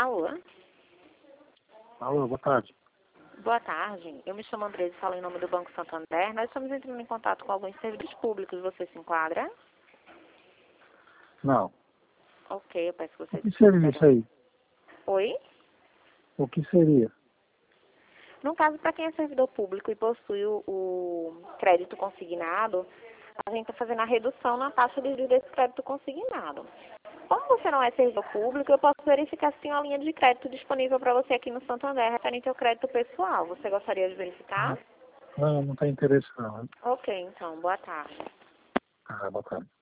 Alô? Alô, boa tarde. Boa tarde. Eu me chamo Andresa e falo em nome do Banco Santander. Nós estamos entrando em contato com alguns servidores públicos. Você se enquadra? Não. Ok, eu peço que O você que se seria isso aí? Oi? O que seria? No caso, para quem é servidor público e possui o crédito consignado, a gente está fazendo a redução na taxa de juros desse crédito consignado. Como você não é servidor público, eu posso verificar se tem uma linha de crédito disponível para você aqui no Santander referente ao crédito pessoal. Você gostaria de verificar? Não, não tem interesse não. Ok, então, boa tarde. Ah, boa tarde.